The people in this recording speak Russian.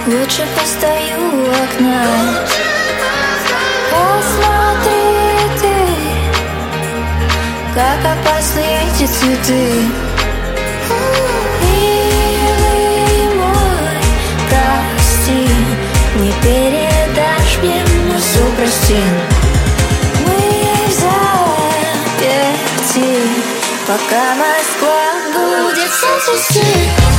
Лучше постою у окна. Посмотри ты, как опасны эти цветы. Милый мой, прости, не передашь мне, но все прости. Мы заперти, пока Москва будет все цвести.